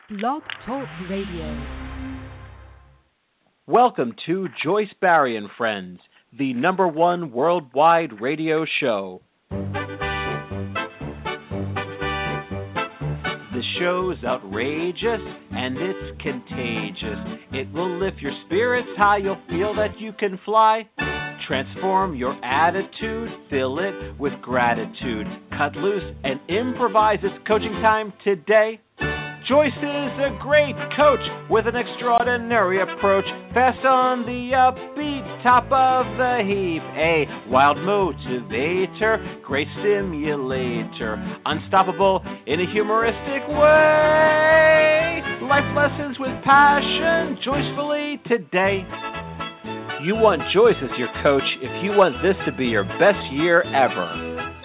Blog Talk Radio. Welcome to Joyce Barrie and Friends, the #1 worldwide radio show. The show's outrageous and it's contagious. It will lift your spirits high, you'll feel that you can fly. Transform your attitude, fill it with gratitude. Cut loose and improvise. It's coaching time today. Joyce is a great coach with an extraordinary approach. Fast on the upbeat, top of the heap. A wild motivator, great stimulator. Unstoppable in a humoristic way. Life lessons with passion, joyfully today. You want Joyce as your coach if you want this to be your best year ever.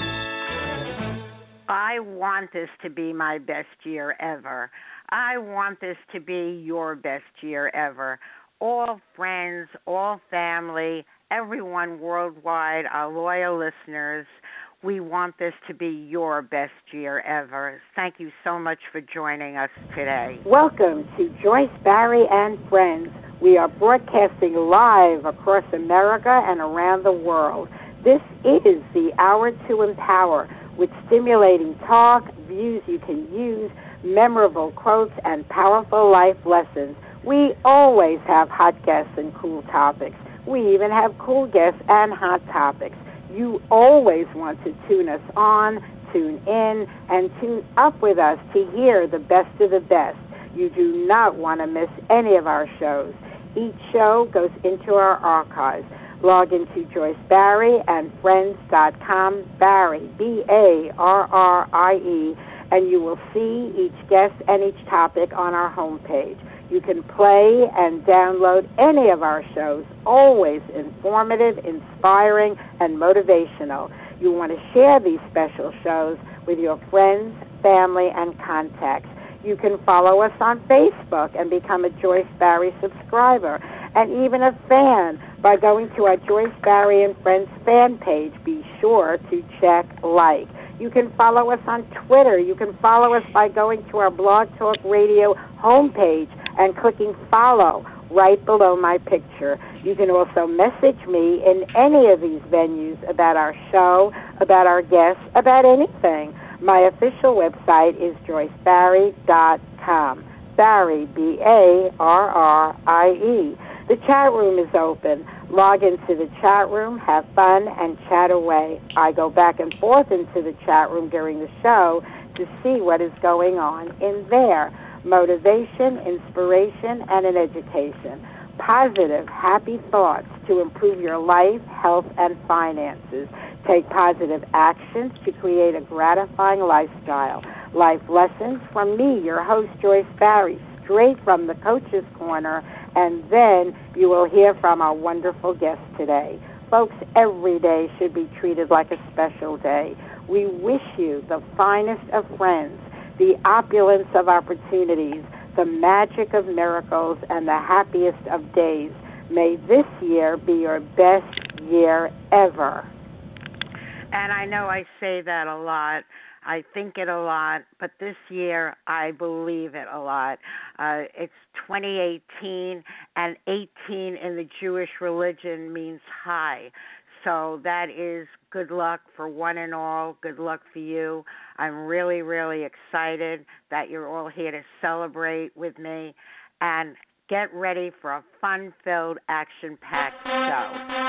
I want this to be my best year ever. I want this to be your best year ever. All friends, all family, everyone worldwide, our loyal listeners, we want this to be your best year ever. Thank you so much for joining us today. Welcome to Joyce Barrie and Friends. We are broadcasting live across America and around the world. This is the Hour to Empower, with stimulating talk, views you can use, memorable quotes, and powerful life lessons. We always have hot guests and cool topics. We even have cool guests and hot topics. You always want to tune us on, tune in, and tune up with us to hear the best of the best. You do not want to miss any of our shows. Each show goes into our archives. Log into JoyceBarrieandFriends.com, Barrie, B-A-R-R-I-E, and you will see each guest and each topic on our homepage. You can play and download any of our shows, always informative, inspiring, and motivational. You want to share these special shows with your friends, family, and contacts. You can follow us on Facebook and become a Joyce Barrie subscriber, and even a fan by going to our Joyce Barrie and Friends fan page. Be sure to check like. You can follow us on Twitter. You can follow us by going to our Blog Talk Radio homepage and clicking follow right below my picture. You can also message me in any of these venues about our show, about our guests, about anything. My official website is JoyceBarrie.com. Barrie, B-A-R-R-I-E. The chat room is open. Log into the chat room, have fun, and chat away. I go back and forth into the chat room during the show to see what is going on in there. Motivation, inspiration, and an education. Positive, happy thoughts to improve your life, health, and finances. Take positive actions to create a gratifying lifestyle. Life lessons from me, your host, Joyce Barrie, straight from the Coach's Corner, and then you will hear from our wonderful guest today. Folks, every day should be treated like a special day. We wish you the finest of friends, the opulence of opportunities, the magic of miracles, and the happiest of days. May this year be your best year ever. And I know I say that a lot. I think it a lot, but this year I believe it a lot. It's 2018, and 18 in the Jewish religion means high. So that is good luck for one and all. Good luck for you. I'm really, really excited that you're all here to celebrate with me. And get ready for a fun-filled, action-packed show.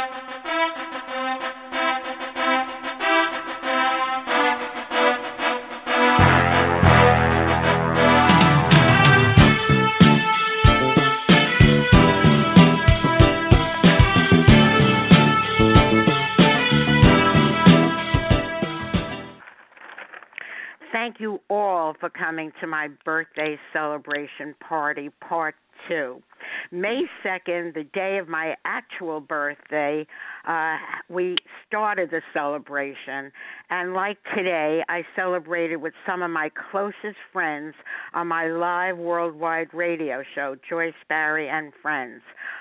Thank you all for coming to my birthday celebration party, part 2. May 2nd, the day of my actual birthday, we started the celebration. And like today, I celebrated with some of my closest friends on my live worldwide radio show, Joyce Barrie and Friends.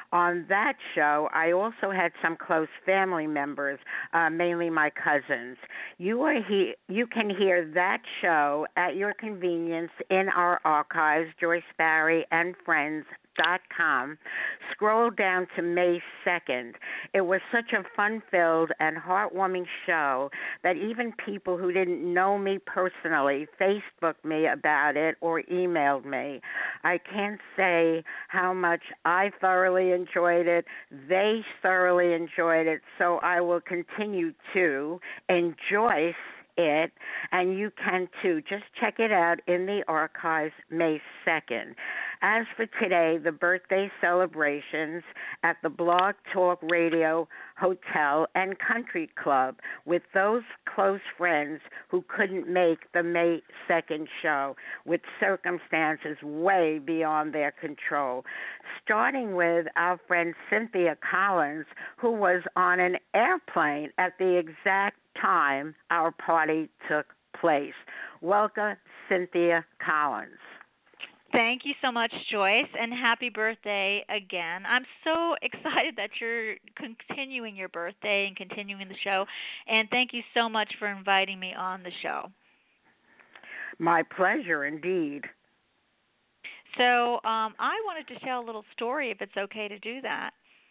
On that show, I also had some close family members, mainly my cousins. You can hear that show at your convenience in our archives, Joyce Barry and Friends. .com. Scroll down to May 2nd. It was such a fun-filled and heartwarming show that even people who didn't know me personally Facebooked me about it or emailed me. I can't say how much I thoroughly enjoyed it. They thoroughly enjoyed it, so I will continue to enjoy it, and you can too. Just check it out in the archives May 2nd. As for today, the birthday celebrations at the Blog Talk Radio Hotel and Country Club with those close friends who couldn't make the May 2nd show with circumstances way beyond their control. Starting with our friend Cynthia Collins, who was on an airplane at the exact time our party took place. Welcome, Cynthia Collins. Thank you so much, Joyce, and happy birthday again. I'm so excited that you're continuing your birthday and continuing the show, and thank you so much for inviting me on the show. My pleasure, indeed. So I wanted to tell a little story, if it's okay to do that.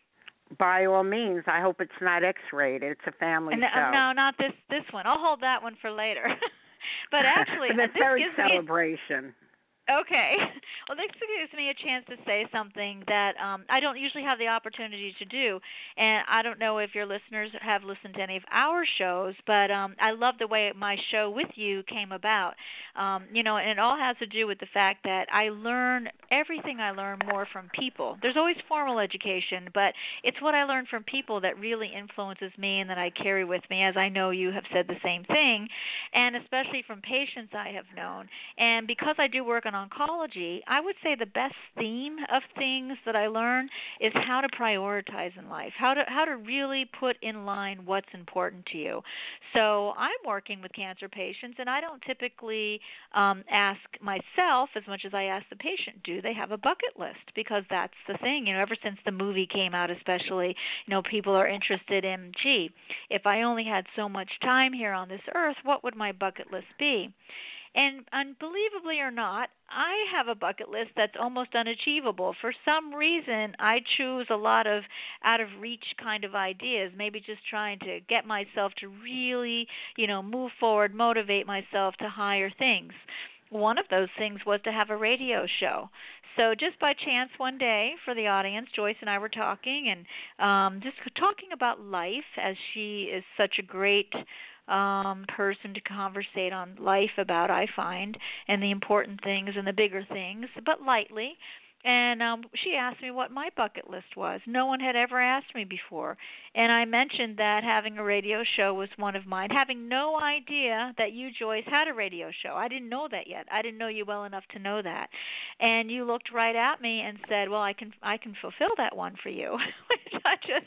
By all means. I hope it's not X-rated. It's a family show. No, not this one. I'll hold that one for later. But actually, for the this third gives celebration. Okay. Well, this gives me a chance to say something that I don't usually have the opportunity to do. And I don't know if your listeners have listened to any of our shows, but I love the way my show with you came about. And it all has to do with the fact that I learn everything I learn more from people. There's always formal education, but it's what I learn from people that really influences me and that I carry with me, as I know you have said the same thing, and especially from patients I have known. And because I do work on oncology, I would say the best theme of things that I learn is how to prioritize in life, how to really put in line what's important to you. So I'm working with cancer patients, and I don't typically ask myself as much as I ask the patient, do they have a bucket list? Because that's the thing. Ever since the movie came out especially, people are interested in, gee, if I only had so much time here on this earth, what would my bucket list be? And unbelievably or not, I have a bucket list that's almost unachievable. For some reason, I choose a lot of out-of-reach kind of ideas, maybe just trying to get myself to really, move forward, motivate myself to higher things. One of those things was to have a radio show. So just by chance one day for the audience, Joyce and I were talking and just talking about life, as she is such a great person to conversate on life about, I find, and the important things and the bigger things, but lightly. And she asked me what my bucket list was. No one had ever asked me before. And I mentioned that having a radio show was one of mine, having no idea that you, Joyce, had a radio show. I didn't know that yet. I didn't know you well enough to know that. And you looked right at me and said, well, I can fulfill that one for you. Which I just,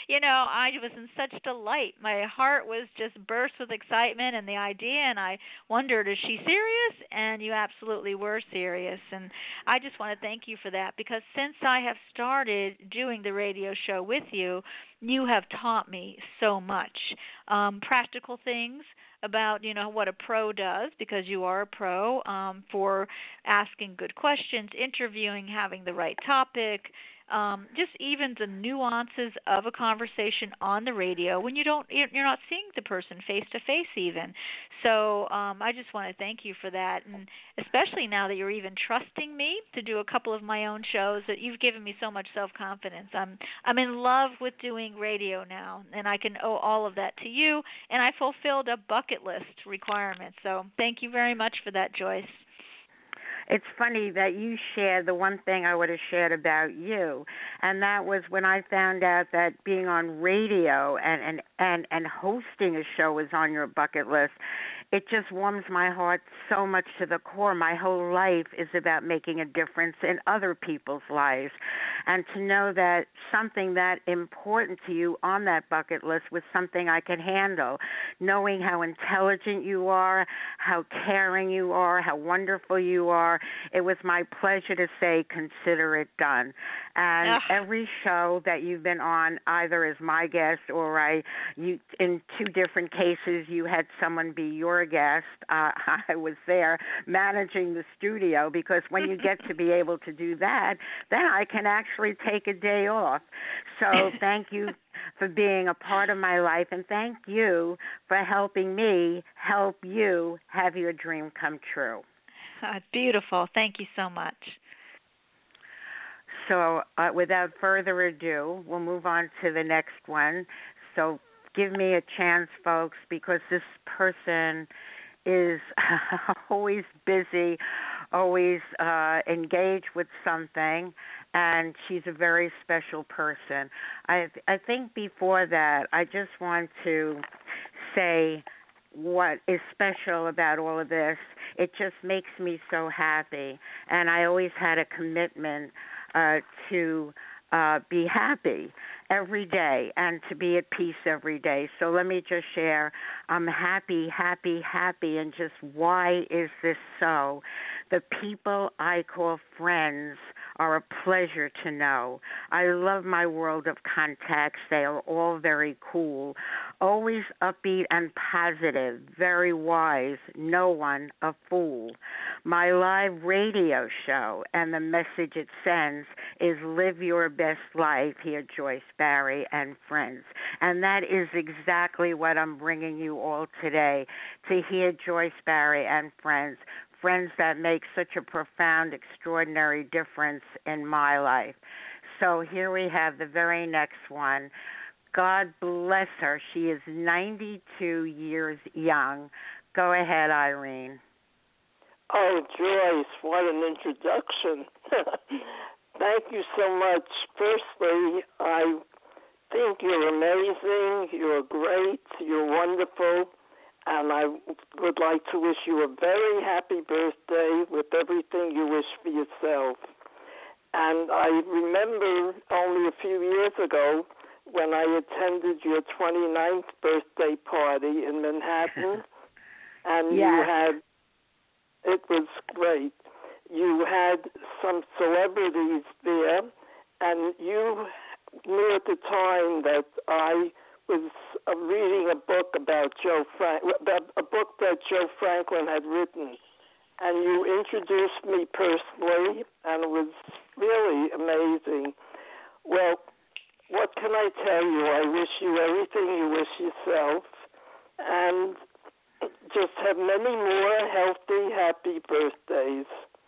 I was in such delight. My heart was just burst with excitement and the idea, and I wondered, is she serious? And you absolutely were serious. And I just want to thank you for that, because since I have started doing the radio show with you, you have taught me so much. Practical things about, what a pro does, because you are a pro, for asking good questions, interviewing, having the right topic, just even the nuances of a conversation on the radio when you're not seeing the person face to face even. So I just want to thank you for that, and especially now that you're even trusting me to do a couple of my own shows, that you've given me so much self-confidence. I'm in love with doing radio now, and I can owe all of that to you, and I fulfilled a bucket list requirement. So thank you very much for that, Joyce. It's funny that you shared the one thing I would have shared about you, and that was when I found out that being on radio and hosting a show was on your bucket list. it just warms my heart so much to the core. My whole life is about making a difference in other people's lives. And to know that something that important to you on that bucket list was something I could handle, knowing how intelligent you are, how caring you are, how wonderful you are, it was my pleasure to say, consider it done. And every show that you've been on, either as my guest or you, in two different cases, you had someone be your guest. I was there managing the studio, because when you get to be able to do that, then I can actually take a day off. So thank you for being a part of my life, and thank you for helping me help you have your dream come true. Beautiful. Thank you so much. So without further ado, we'll move on to the next one. So give me a chance, folks, because this person is always busy, always engaged with something, and she's a very special person. I think before that, I just want to say what is special about all of this. It just makes me so happy, and I always had a commitment to be happy every day and to be at peace every day. So let me just share, I'm happy, happy, happy, and just why is this so? The people I call friends are a pleasure to know. I love my world of contacts. They are all very cool, always upbeat and positive, very wise, no one a fool. My live radio show and the message it sends is live your best life, here Joyce Barrie and friends. And that is exactly what I'm bringing you all today, to hear Joyce Barrie and friends that make such a profound, extraordinary difference in my life. So here we have the very next one. God bless her. She is 92 years young. Go ahead, Irene. Oh, Joyce, what an introduction. Thank you so much. Firstly, I think you're amazing, you're great, you're wonderful, and I would like to wish you a very happy birthday with everything you wish for yourself. And I remember only a few years ago when I attended your 29th birthday party in Manhattan, and it was great. You had some celebrities there, and you knew at the time that I was reading a book about a book that Joe Franklin had written, and you introduced me personally, and it was really amazing. Well, what can I tell you? I wish you everything you wish yourself, and just have many more healthy, happy birthdays.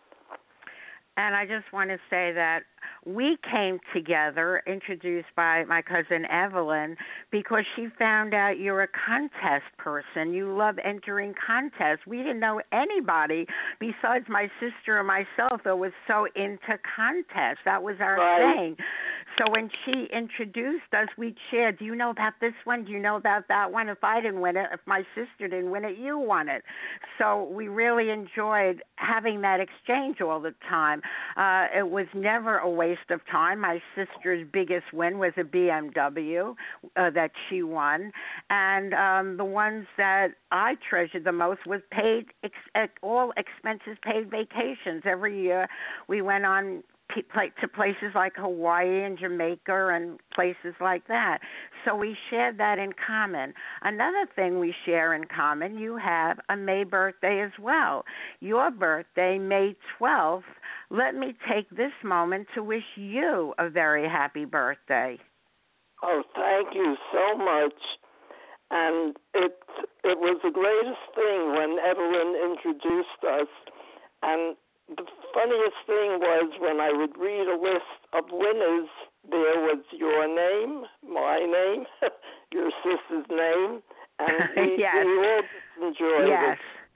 And I just want to say that we came together, introduced by my cousin Evelyn, because she found out you're a contest person. You love entering contests. We didn't know anybody besides my sister and myself that was so into contests. That was our thing. So when she introduced us, we'd share, do you know about this one? Do you know about that one? If I didn't win it, if my sister didn't win it, you won it. So we really enjoyed having that exchange all the time. It was never a waste of time. My sister's biggest win was a BMW that she won. And the ones that I treasured the most was all expenses paid vacations. Every year we went on to places like Hawaii and Jamaica and places like that. So we shared that in common. Another thing we share in common, you have a May birthday as well. Your birthday, May 12th. Let me take this moment to wish you a very happy birthday. Oh, thank you so much. And it was the greatest thing when Evelyn introduced us. And the funniest thing was when I would read a list of winners, there was your name, my name, your sister's name, and we all just enjoyed it.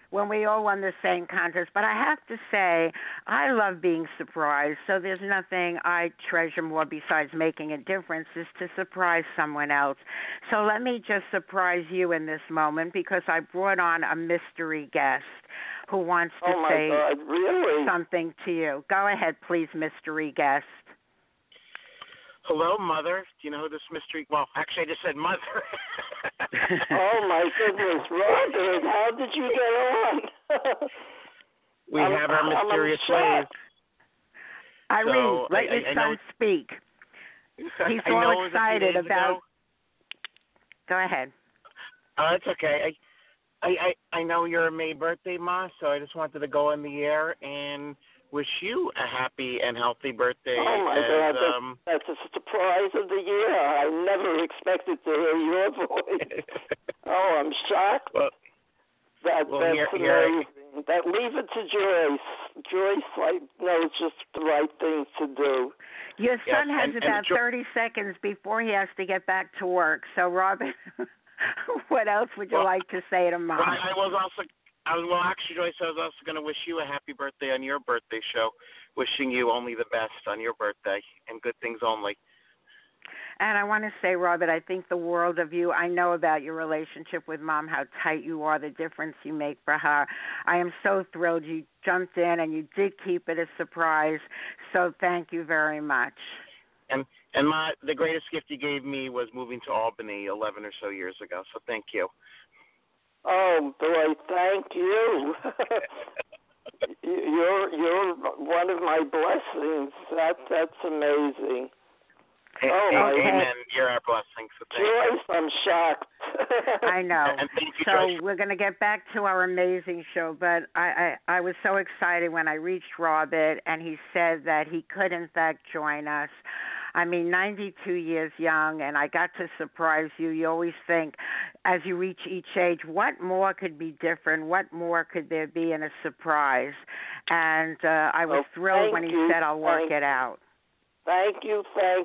when we all won the same contest. But I have to say, I love being surprised. So there's nothing I treasure more besides making a difference is to surprise someone else. So let me just surprise you in this moment because I brought on a mystery guest who wants to say really? something to you. Go ahead, please, mystery guest. Hello, Mother. Do you know who this mystery... Well, actually, I just said Mother. Oh, my goodness. Robert, how did you get on? We have our mysterious ways. Irene, let your son speak. He's all excited about... Go ahead. It's okay. I know you're a May birthday, Ma, so I just wanted to go in the air and wish you a happy and healthy birthday. Oh, my God. That's a surprise of the year. I never expected to hear your voice. Oh, I'm shocked. Well, that's amazing. Leave it to Joyce. Joyce knows just the right thing to do. Your son has about 30 seconds before he has to get back to work. So, Robin, what else would you like to say to Mom? Well, actually, Joyce, I was also going to wish you a happy birthday on your birthday show. Wishing you only the best on your birthday and good things only. And I want to say, Robert, I think the world of you. I know about your relationship with Mom, how tight you are, the difference you make for her. I am so thrilled you jumped in and you did keep it a surprise. So thank you very much. And the greatest gift you gave me was moving to Albany 11 or so years ago. So thank you. Oh boy, thank you. You're one of my blessings. That's amazing. Amen. You're our blessing. So Joyce, I'm shocked. I know. And thank you, so Joyce. We're going to get back to our amazing show, but I was so excited when I reached Robert and he said that he could in fact join us. I mean, 92 years young, and I got to surprise you. You always think, as you reach each age, what more could be different? What more could there be in a surprise? And I was thrilled when he said, I'll work it out. Thank you,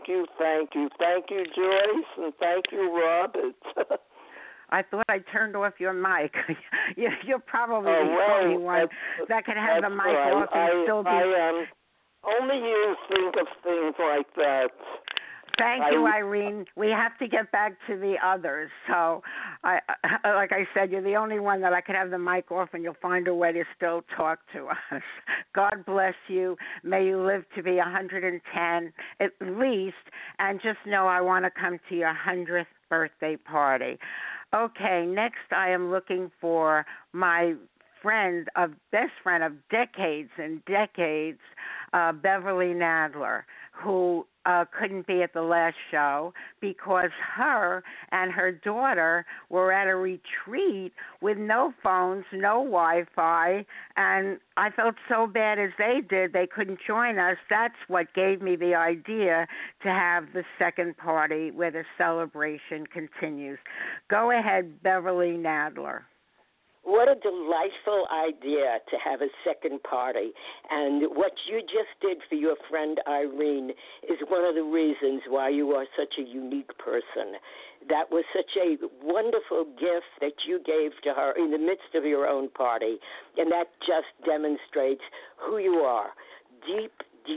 Joyce, and thank you, Robert. I thought I turned off your mic. You're probably the only one that can have the mic off and still be... Only you think of things like that. Thank you, Irene. We have to get back to the others. So, like I said, you're the only one that I can have the mic off and you'll find a way to still talk to us. God bless you. May you live to be 110 at least. And just know I want to come to your 100th birthday party. Okay, next I am looking for my best friend of decades and decades, Beverly Nadler, who couldn't be at the last show because her and her daughter were at a retreat with no phones, no Wi-Fi, and I felt so bad as they did. They couldn't join us. That's what gave me the idea to have the second party where the celebration continues. Go ahead, Beverly Nadler. What a delightful idea to have a second party. And what you just did for your friend Irene is one of the reasons why you are such a unique person. That was such a wonderful gift that you gave to her in the midst of your own party. And that just demonstrates who you are. Deep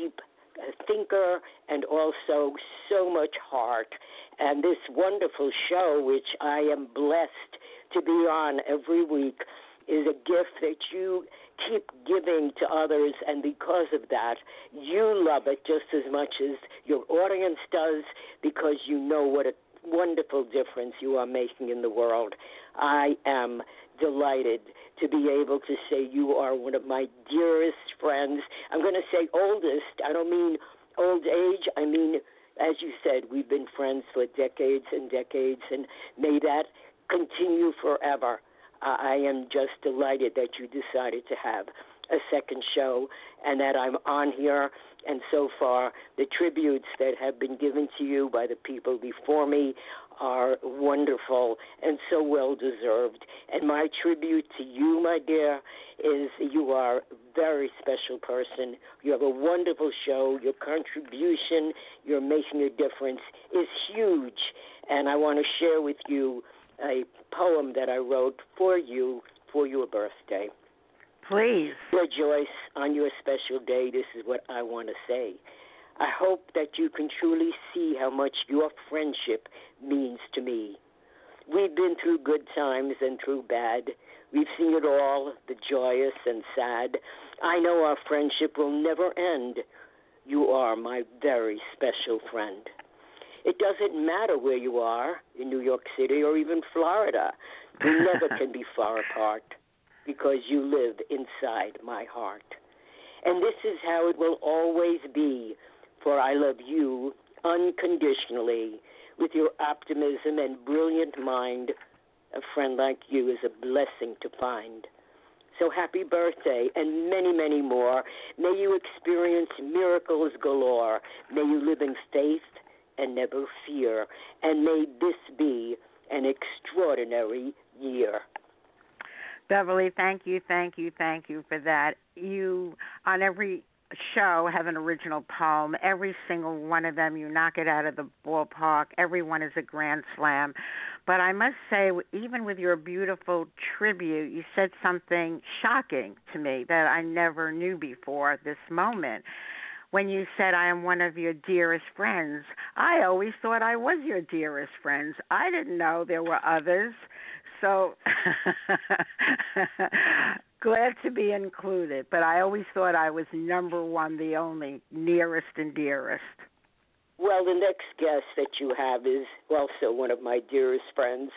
thinker and also so much heart. And this wonderful show, which I am blessed to be on every week, is a gift that you keep giving to others, and because of that, you love it just as much as your audience does, because you know what a wonderful difference you are making in the world. I am delighted to be able to say you are one of my dearest friends. I'm going to say oldest. I don't mean old age. I mean, as you said, we've been friends for decades and decades, and may that continue forever. I am just delighted that you decided to have a second show and that I'm on here. And so far, the tributes that have been given to you by the people before me are wonderful and so well deserved. And my tribute to you, my dear, is you are a very special person. You have a wonderful show. Your contribution, you're making a difference, is huge. And I want to share with you a poem that I wrote for you for your birthday. Please. Well, Joyce, on your special day, this is what I want to say. I hope that you can truly see how much your friendship means to me. We've been through good times and through bad. We've seen it all, the joyous and sad. I know our friendship will never end. You are my very special friend. It doesn't matter where you are, in New York City or even Florida. We never can be far apart because you live inside my heart. And this is how it will always be, for I love you unconditionally. With your optimism and brilliant mind, a friend like you is a blessing to find. So happy birthday and many, many more. May you experience miracles galore. May you live in faith and never fear. And may this be an extraordinary year. Beverly, thank you for that. You, on every show, have an original poem. Every single one of them, you knock it out of the ballpark. Every one is a grand slam. But I must say, even with your beautiful tribute, you said something shocking to me that I never knew before this moment. When you said, I am one of your dearest friends, I always thought I was your dearest friends. I didn't know there were others. So glad to be included. But I always thought I was number one, the only, nearest and dearest. Well, the next guest that you have is also one of my dearest friends.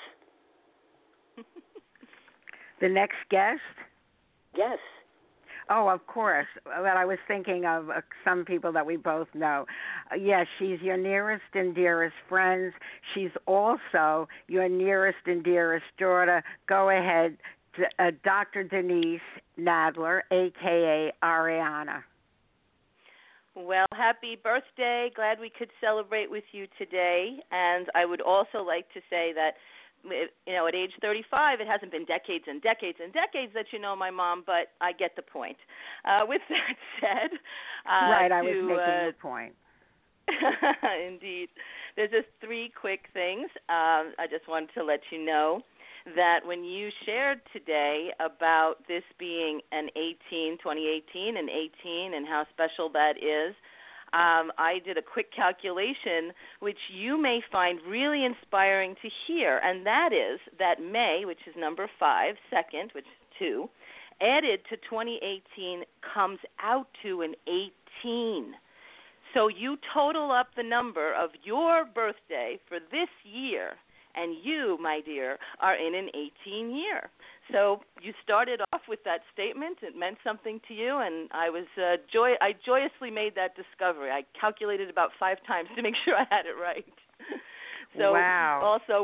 The next guest? Yes. Oh, of course. Well, I was thinking of some people that we both know. Yes, she's your nearest and dearest friends. She's also your nearest and dearest daughter. Go ahead, Dr. Denise Nadler, a.k.a. Ariana. Well, happy birthday. Glad we could celebrate with you today. And I would also like to say that, you know, at age 35, it hasn't been decades and decades and decades that you know my mom, but I get the point. With that said, right, I was making the point. Indeed. There's just three quick things. I just wanted to let you know that when you shared today about this being an 2018 and 18 and how special that is, I did a quick calculation which you may find really inspiring to hear, and that is that May, which is number 5, second, which is 2, added to 2018 comes out to an 18. So you total up the number of your birthday for this year, and you, my dear, are in an 18 year. So you started off with that statement. It meant something to you, and I joyously made that discovery. I calculated about 5 times to make sure I had it right. So wow. Also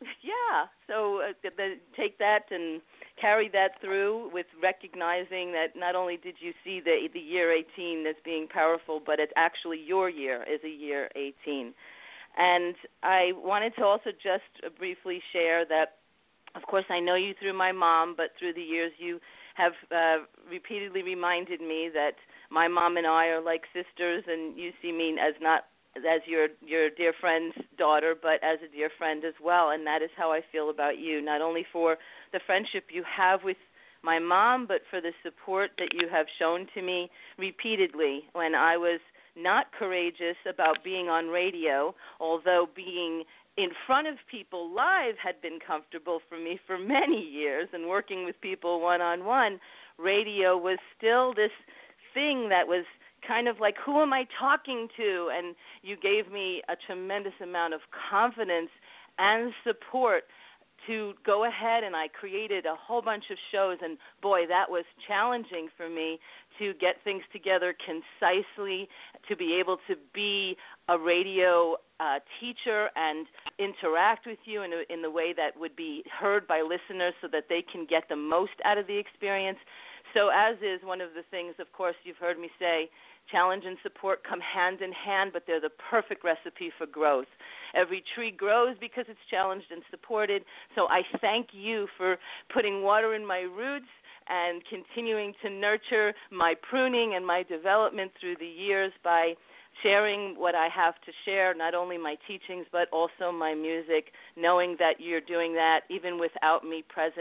take that and carry that through with recognizing that not only did you see the year 18 as being powerful, but it's actually your year is a year 18. And I wanted to also just briefly share that, of course, I know you through my mom, but through the years you have repeatedly reminded me that my mom and I are like sisters, and you see me as not as your dear friend's daughter, but as a dear friend as well. And that is how I feel about you, not only for the friendship you have with my mom, but for the support that you have shown to me repeatedly when I was not courageous about being on radio, although being in front of people live had been comfortable for me for many years, and working with people one-on-one, radio was still this thing that was kind of like, who am I talking to? And you gave me a tremendous amount of confidence and support to go ahead, and I created a whole bunch of shows, and boy, that was challenging for me to get things together concisely, to be able to be a radio teacher and interact with you in the way that would be heard by listeners so that they can get the most out of the experience. So as is one of the things, of course, you've heard me say, challenge and support come hand in hand, but they're the perfect recipe for growth. Every tree grows because it's challenged and supported. So I thank you for putting water in my roots and continuing to nurture my pruning and my development through the years by sharing what I have to share, not only my teachings but also my music, knowing that you're doing that even without me present,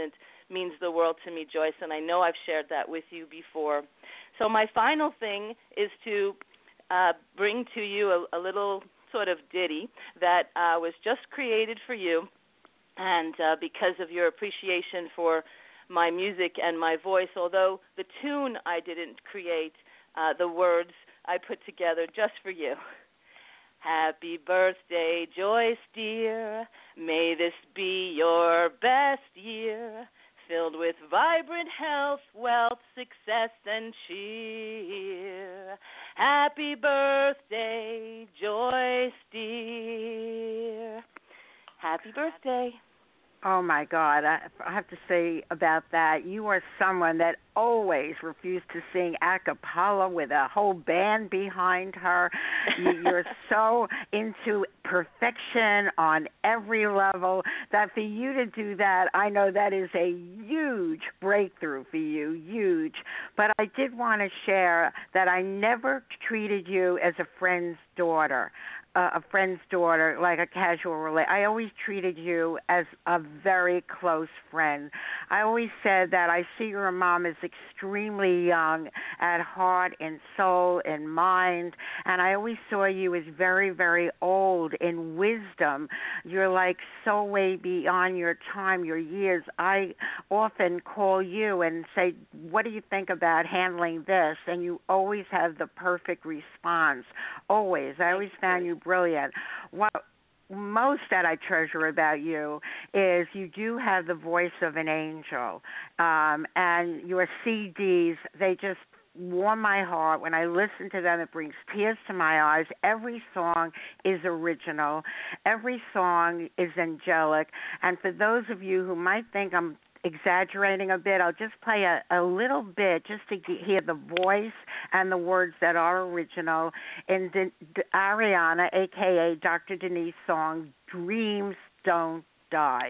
means the world to me, Joyce, and I know I've shared that with you before. So my final thing is to bring to you a little sort of ditty that was just created for you, and because of your appreciation for my music and my voice, although the tune I didn't create, the words I put together just for you. Happy birthday, Joyce dear, may this be your best year, filled with vibrant health, wealth, success, and cheer. Happy birthday, Joyce dear. Happy birthday. Oh, my God. I have to say about that, you are someone that always refused to sing a cappella with a whole band behind her. You're so into perfection on every level that for you to do that, I know that is a huge breakthrough for you, huge. But I did want to share that I never treated you as a friend's daughter. Like a casual relation. I always treated you as a very close friend. I always said that I see your mom as extremely young at heart and soul and mind, and I always saw you as very, very old in wisdom. You're like so way beyond your time, your years. I often call you and say, what do you think about handling this? And you always have the perfect response. Always. I always found you brilliant. What most that I treasure about you is you do have the voice of an angel, and your CDs, they just warm my heart. When I listen to them, it brings tears to my eyes. Every song is original. Every song is angelic. And for those of you who might think I'm exaggerating a bit, I'll just play a little bit just to hear the voice and the words that are original in Ariana, a.k.a. Dr. Denise song, Dreams Don't Die.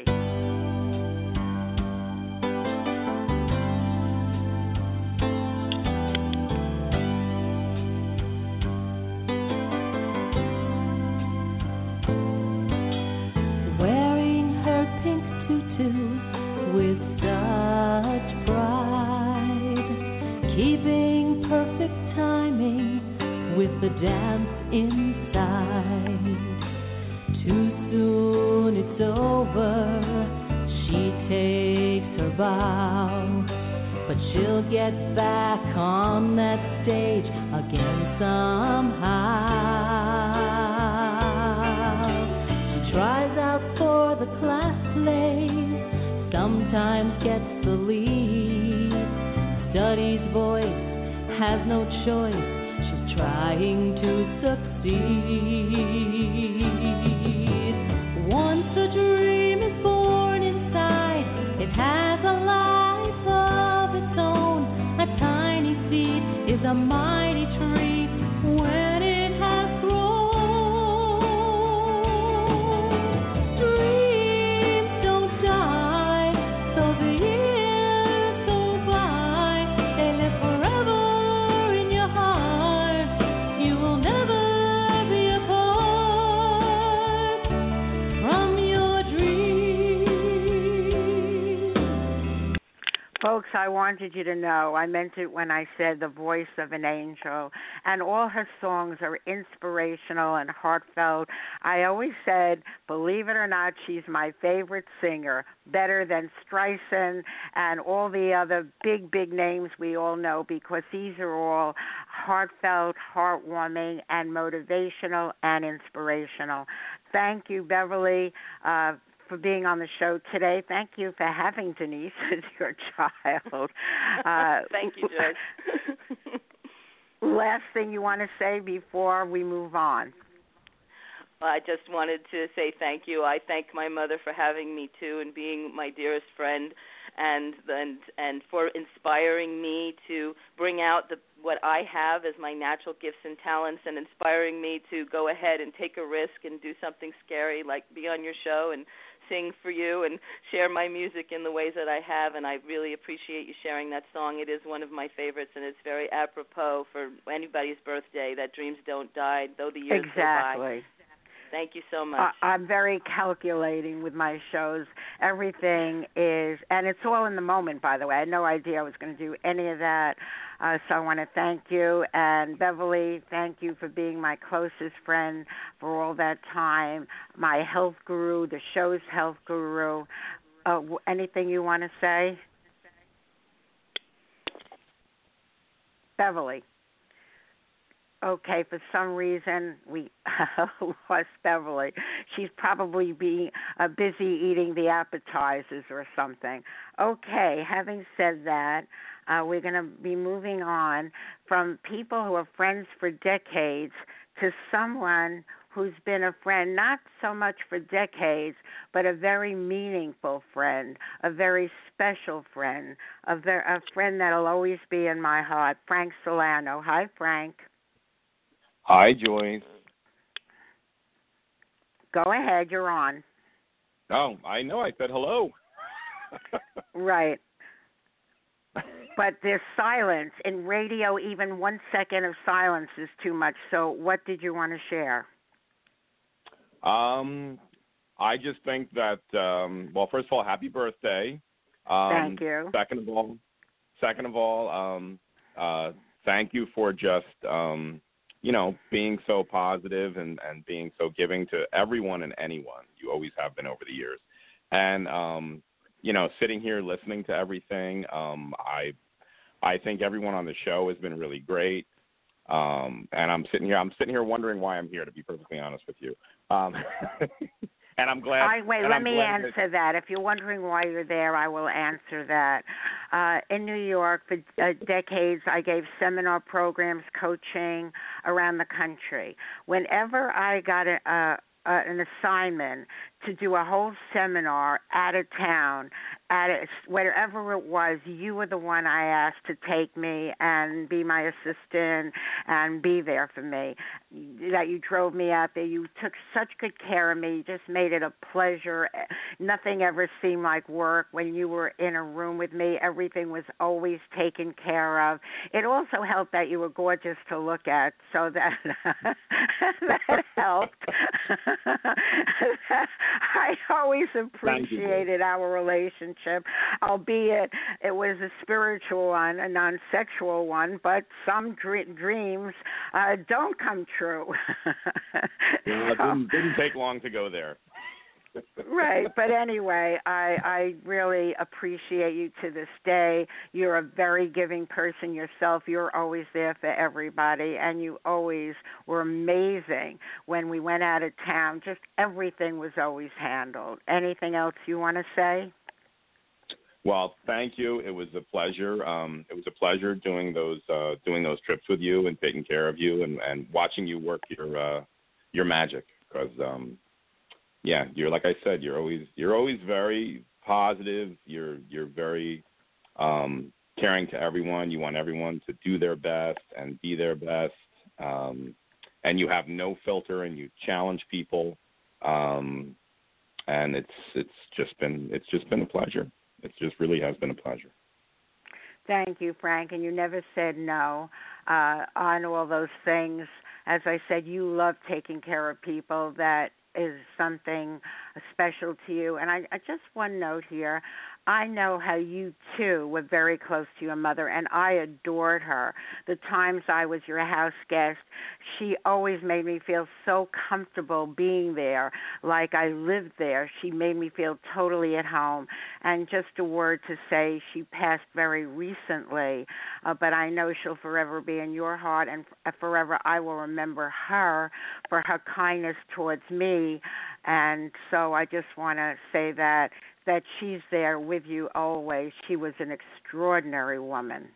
The dance inside. Too soon it's over. She takes her bow, but she'll get back on that stage again somehow. She tries out for the class play, sometimes gets the lead. Studies voice, has no choice, trying to succeed. Once a dream is born inside, it has a life of its own. A tiny seed is a mighty tree when it has grown. Dreams don't die, so the years go by. They live forever in your heart. Folks, I wanted you to know, I meant it when I said the voice of an angel, and all her songs are inspirational and heartfelt. I always said, believe it or not, she's my favorite singer, better than Streisand and all the other big, big names we all know, because these are all heartfelt, heartwarming, and motivational and inspirational. Thank you, Beverly, for being on the show today. Thank you for having Denise as your child. Thank you, Joyce. Last thing you want to say before we move on? Well, I just wanted to say thank you. I thank my mother for having me too and being my dearest friend, and for inspiring me to bring out what I have as my natural gifts and talents, and inspiring me to go ahead and take a risk and do something scary, like be on your show and sing for you and share my music in the ways that I have. And I really appreciate you sharing that song. It is one of my favorites, and it's very apropos for anybody's birthday, that dreams don't die, though the years go by. Thank you so much. I'm very calculating with my shows. Everything is, and it's all in the moment, by the way. I had no idea I was going to do any of that. So I want to thank you. And Beverly, thank you for being my closest friend for all that time. My health guru, the show's health guru. Anything you want to say? Beverly. Okay, for some reason we lost Beverly. She's probably busy eating the appetizers or something. Okay, having said that, we're going to be moving on from people who are friends for decades to someone who's been a friend not so much for decades, but a very meaningful friend, a very special friend, a friend that'll always be in my heart, Frank Solano. Hi, Frank. Hi, Joyce. Go ahead, you're on. Oh, I know. I said hello. Right. But there's silence. In radio, even 1 second of silence is too much. So what did you want to share? I just think that, well, first of all, happy birthday. Thank you. Second of all, thank you for just, being so positive and being so giving to everyone and anyone. You always have been over the years. And, sitting here listening to everything, I think everyone on the show has been really great. And I'm sitting here wondering why I'm here, to be perfectly honest with you. And I'm glad. Let me answer that. If you're wondering why you're there, I will answer that. In New York, for decades, I gave seminar programs, coaching around the country. Whenever I got an assignment to do a whole seminar out of town, wherever it was, you were the one I asked to take me and be my assistant and be there for me. That you drove me out there. You took such good care of me. You just made it a pleasure. Nothing ever seemed like work. When you were in a room with me, everything was always taken care of. It also helped that you were gorgeous to look at, so that that helped. I always appreciated our relationship, albeit it was a spiritual one, a non-sexual one, but some dreams don't come true. It didn't take long to go there. Right, but anyway, I really appreciate you to this day. You're a very giving person yourself. You're always there for everybody, and you always were amazing when we went out of town. Just everything was always handled. Anything else you want to say? Well, thank you. It was a pleasure. It was a pleasure doing those trips with you and taking care of you and watching you work your magic, because yeah, you're, like I said, you're always very positive. You're very caring to everyone. You want everyone to do their best and be their best, and you have no filter and you challenge people, and it's just been a pleasure. It just really has been a pleasure. Thank you, Frank, and you never said no on all those things. As I said, you love taking care of people. That is something special to you. And I just one note here. I know how you, too, were very close to your mother, and I adored her. The times I was your house guest, she always made me feel so comfortable being there, like I lived there. She made me feel totally at home. And just a word to say, she passed very recently, but I know she'll forever be in your heart, and forever I will remember her for her kindness towards me. And so I just want to say that she's there with you always. She was an extraordinary woman.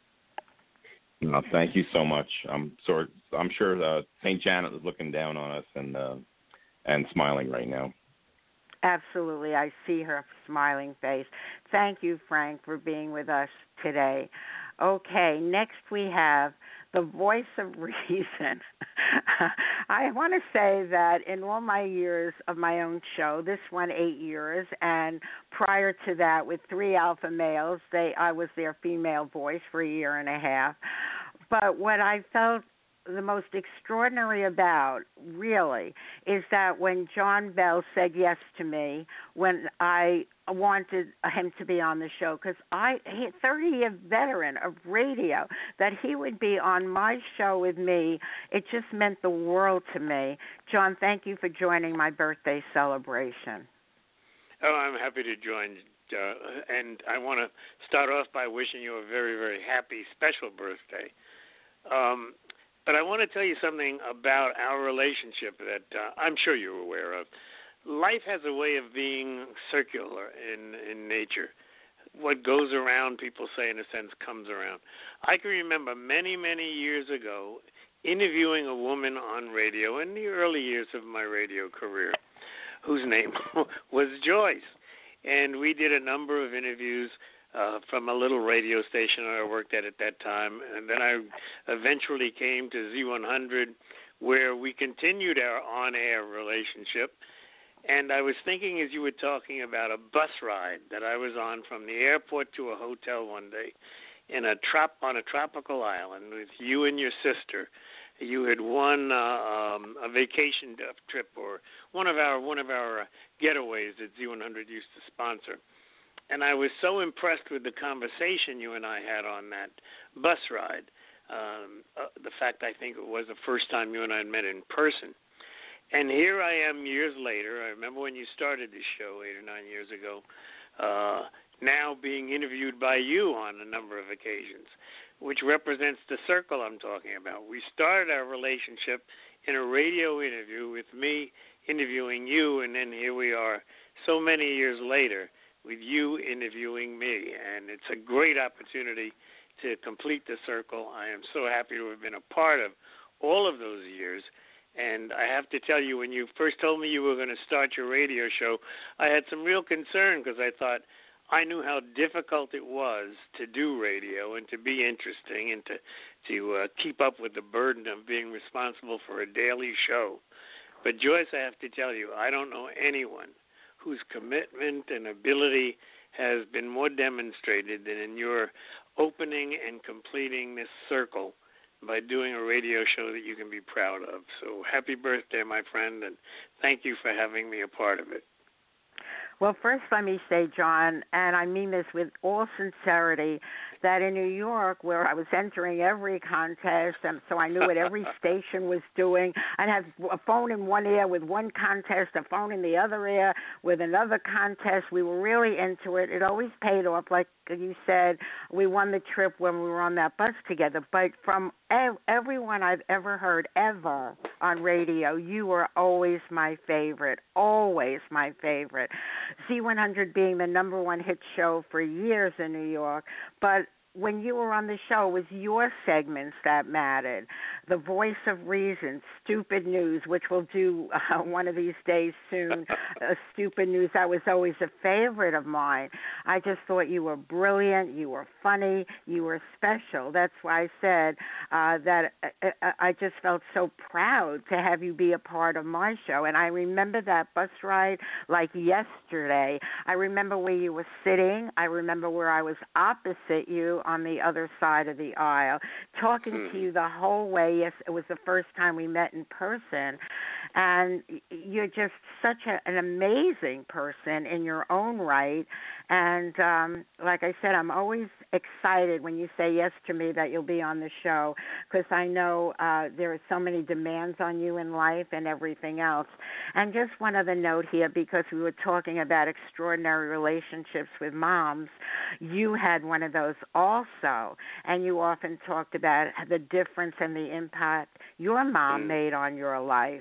No, thank you so much. I'm sure St. Janet is looking down on us and smiling right now. Absolutely. I see her smiling face. Thank you, Frank, for being with us today. Okay, next we have the voice of reason. I want to say that in all my years of my own show, this one 8 years, and prior to that with 3 alpha males, I was their female voice for a year and a half. But what I felt the most extraordinary about, really, is that when John Bell said yes to me when I wanted him to be on the show, because he's a 30-year veteran of radio, that he would be on my show with me, it just meant the world to me. John, thank you for joining my birthday celebration. Oh, I'm happy to join. And I want to start off by wishing you a very, very happy, special birthday. But I want to tell you something about our relationship that I'm sure you're aware of. Life has a way of being circular in nature. What goes around, people say, in a sense, comes around. I can remember many, many years ago interviewing a woman on radio in the early years of my radio career whose name was Joyce. And we did a number of interviews from a little radio station I worked at that time. And then I eventually came to Z100, where we continued our on-air relationship. And I was thinking, as you were talking, about a bus ride that I was on from the airport to a hotel one day on a tropical island with you and your sister. You had won a vacation trip, or one of our getaways that Z100 used to sponsor. And I was so impressed with the conversation you and I had on that bus ride. The fact, I think it was the first time you and I had met in person. And here I am years later. I remember when you started the show 8 or 9 years ago, now being interviewed by you on a number of occasions, which represents the circle I'm talking about. We started our relationship in a radio interview with me interviewing you, and then here we are so many years later with you interviewing me. And it's a great opportunity to complete the circle. I am so happy to have been a part of all of those years. And I have to tell you, when you first told me you were going to start your radio show, I had some real concern, because I thought I knew how difficult it was to do radio and to be interesting and to keep up with the burden of being responsible for a daily show. But Joyce, I have to tell you, I don't know anyone whose commitment and ability has been more demonstrated than in your opening and completing this circle by doing a radio show that you can be proud of. So happy birthday, my friend, and thank you for having me a part of it. Well, first let me say, John, and I mean this with all sincerity, that in New York, where I was entering every contest, and so I knew what every station was doing, I'd have a phone in one ear with one contest, a phone in the other ear with another contest. We were really into it. It always paid off. Like you said, we won the trip when we were on that bus together. But from everyone I've ever heard ever on radio, you were always my favorite, always my favorite. Z100 being the number one hit show for years in New York, but when you were on the show, it was your segments that mattered. The Voice of Reason, Stupid News, which we'll do one of these days soon. Stupid News, that was always a favorite of mine. I just thought you were brilliant, you were funny, you were special. That's why I said that I just felt so proud to have you be a part of my show. And I remember that bus ride like yesterday. I remember where you were sitting. I remember where I was opposite you on the other side of the aisle, talking to you the whole way. Yes, it was the first time we met in person. And you're just such an amazing person in your own right. And like I said, I'm always excited when you say yes to me that you'll be on the show, because I know there are so many demands on you in life and everything else. And just one other note here, because we were talking about extraordinary relationships with moms, you had one of those also, and you often talked about the difference and the impact your mom made on your life.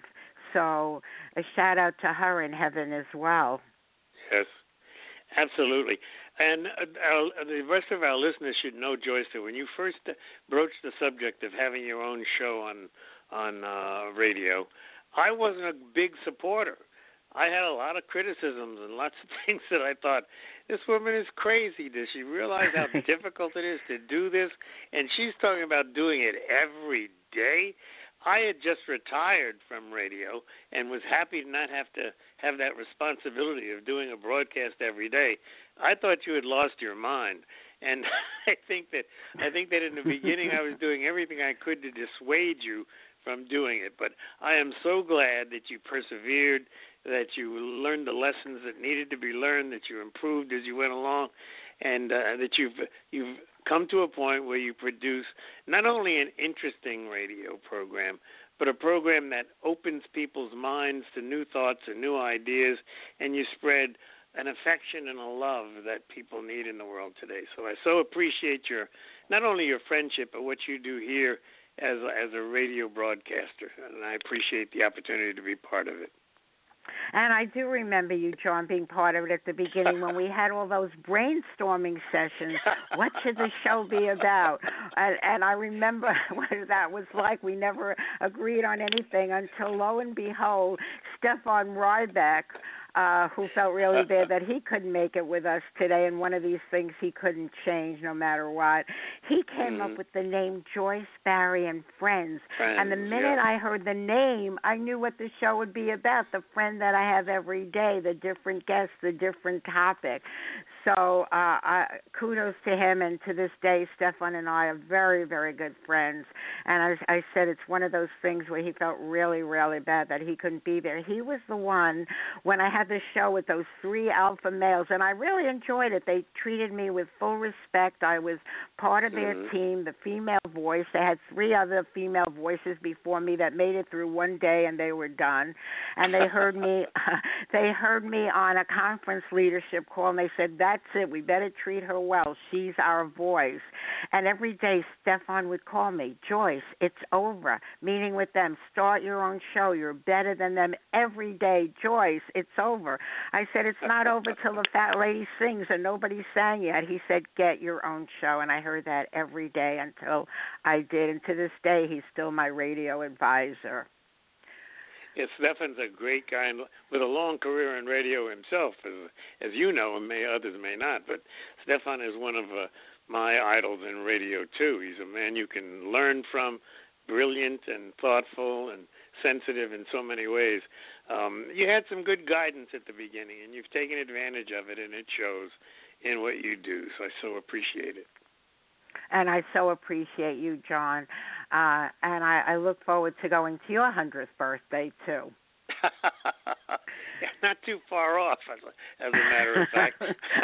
So a shout out to her in heaven as well. Yes, absolutely. And the rest of our listeners should know, Joyce, that when you first broached the subject of having your own show on radio, I wasn't a big supporter. I had a lot of criticisms and lots of things that I thought, this woman is crazy. Does she realize how difficult it is to do this? And she's talking about doing it every day. I had just retired from radio and was happy to not have to have that responsibility of doing a broadcast every day. I thought you had lost your mind. And I think that in the beginning I was doing everything I could to dissuade you from doing it. But I am so glad that you persevered, that you learned the lessons that needed to be learned, that you improved as you went along, and that you've come to a point where you produce not only an interesting radio program, but a program that opens people's minds to new thoughts and new ideas, and you spread an affection and a love that people need in the world today. So I so appreciate not only your friendship, but what you do here as a radio broadcaster, and I appreciate the opportunity to be part of it. And I do remember you, John, being part of it at the beginning when we had all those brainstorming sessions. What should the show be about? And I remember what that was like. We never agreed on anything until, lo and behold, Stefan Ryback, who felt really bad that he couldn't make it with us today, and one of these things he couldn't change no matter what. He came up with the name Joyce, Barry, and Friends. And the minute I heard the name, I knew what the show would be about, the friend that I have every day, the different guests, the different topic. So kudos to him, and to this day, Stefan and I are very, very good friends. And as I said, it's one of those things where he felt really, really bad that he couldn't be there. He was the one, when I had the show with those 3 alpha males, and I really enjoyed it. They treated me with full respect. I was part of their team, the female voice. They had 3 other female voices before me that made it through one day, and they were done. And they heard me. They heard me on a conference leadership call, and they said, "That's it. We better treat her well. She's our voice." And every day, Stefan would call me, "Joyce, it's over." Meeting with them, "Start your own show. You're better than them." Every day, "Joyce, it's over." I said, "It's not over till the fat lady sings," and nobody sang yet. He said, "Get your own show." And I heard that every day until I did. And to this day, he's still my radio advisor. Yes, Stefan's a great guy with a long career in radio himself, as you know, and others may not. But Stefan is one of my idols in radio, too. He's a man you can learn from, brilliant and thoughtful and sensitive in so many ways. You had some good guidance at the beginning, and you've taken advantage of it, and it shows in what you do. So I so appreciate it. And I so appreciate you, John. And I look forward to going to your 100th birthday, too. Yeah, not too far off, as a matter of fact.